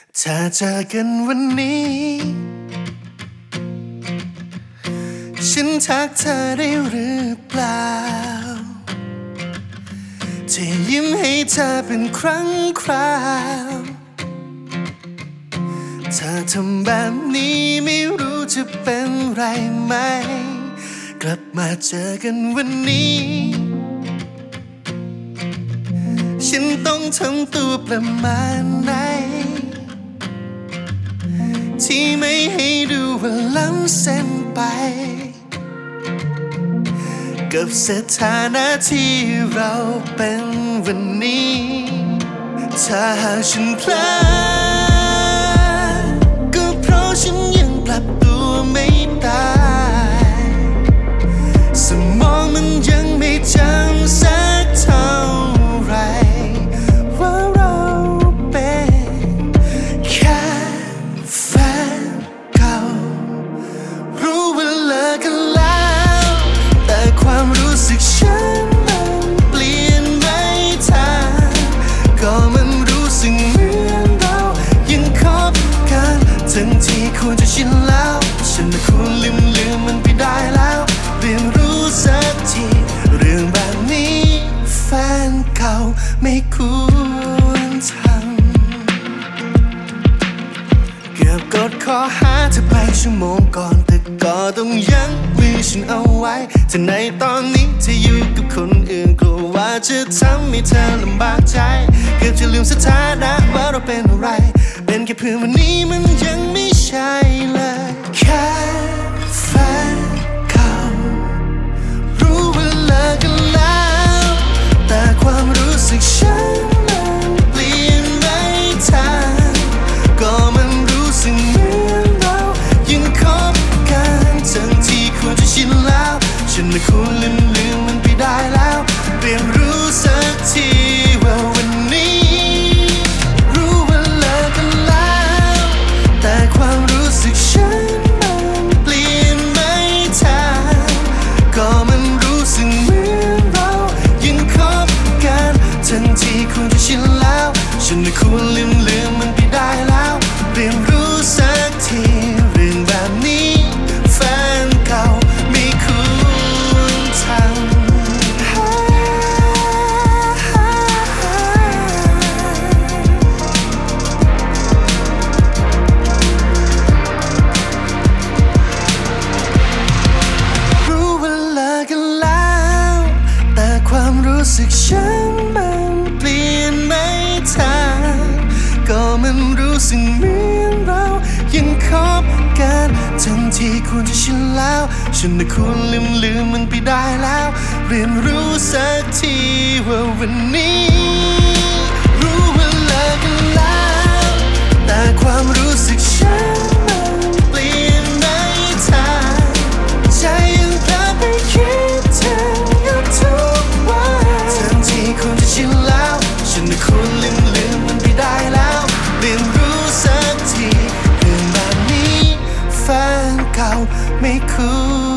ถ้าเจอกันวันนี้ฉันทักเธอได้หรือเปล่าจะยิ้มให้เธอเป็นครั้งคราวถ้าทำแบบนี้ไม่รู้จะเป็นไรไหมกลับมาเจอกันวันนี้ฉันต้องทำตัวประมาณไหนที่ไม่ให้ดูว่าล้ำเส้นไปกับสถานะที่เราเป็นวันนี้ถ้าหากฉันพลาดก็เพราะฉันยังปรับตัวไม่ได้สมองมันยังไม่จำสักเท่าไรว่าเราเป็นแค่แฟนเก่ารู้ว่าเลิกกันแล้วแต่ความรู้สึกฉันมันเปลี่ยนไม่ทันก็มันรู้สึกเหมือนเรายังคบกันทั้งที่ควรจะชินแล้วฉันควรลืมมันไปได้แล้วเรียนรู้สักทีเรื่องแบบนี้แฟนเก่าไม่ควรทำเกือบกดข้อหาเธอไปชั่วโมงก่อนแต่ก็ต้องยั้งมือฉันเอาไว้ถ้าในตอนนี้เธออยู่กับคนอื่นกลัวว่าจะทำให้เธอลำบากใจเกือบจะลืมสถานะว่าเราเป็นอะไรเป็นแค่เพื่อนวันนี้มันยังไม่ใช่เลยแค่แฟนเก่ารู้ว่าเลิกกันแล้วแต่ความรู้สึกฉันมันเปลี่ยนไม่ทันก็มันรู้สึกเหมือนเรายังคบกันทั้งที่ควรจะชินแล้วฉันควรลืมมันไปได้แล้วเรียนรู้สักทีว่าวันนี้รู้ว่าเลิกกันแล้วแต่ความรู้สึกฉันมันเปลี่ยนไม่ทันก็มันรู้สึกเหมือนเรายังคบกันทั้งที่ควรจะชินแล้วฉันควรลืมมันไปได้แล้วเรียนรู้สักทีเรื่องแบบนี้แฟนเก่าไม่ควรทำรู้ว่าเลิกกันแล้วแต่ความรู้สึกฉันมันเปลี่ยนไม่ทันก็มันรู้สึกเหมือนเรายังคบกันทั้งที่ควรจะชินแล้วฉันควรลืมมันไปได้แล้วเรียนรู้สักทีว่าวันนี้รู้ว่าเลิกกันแล้วแต่ความรู้สึกฉันมันเปลี่ยนไม่ทันใจยังกลับไปคิดถึงอยู่ทุกวันทั้งที่ควรจะชินแล้วฉันควรลืมมันไปได้แล้วเรียนรู้สักทีเรื่องแบบนี้แฟนเก่าไม่ควร